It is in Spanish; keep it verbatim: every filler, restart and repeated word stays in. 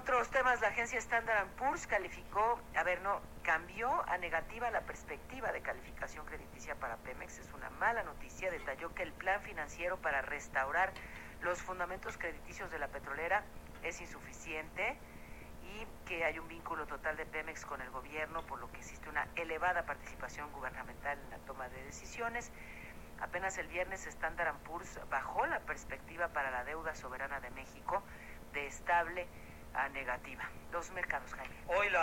otros temas, la agencia Standard and Poor's calificó, a ver, no, cambió a negativa la perspectiva de calificación crediticia para Pemex. Es una mala noticia. Detalló que el plan financiero para restaurar los fundamentos crediticios de la petrolera es insuficiente y que hay un vínculo total de Pemex con el gobierno, por lo que existe una elevada participación gubernamental en la toma de decisiones. Apenas el viernes Standard and Poor's bajó la perspectiva para la deuda soberana de México de estable a negativa. Los mercados, Jaime. Hoy la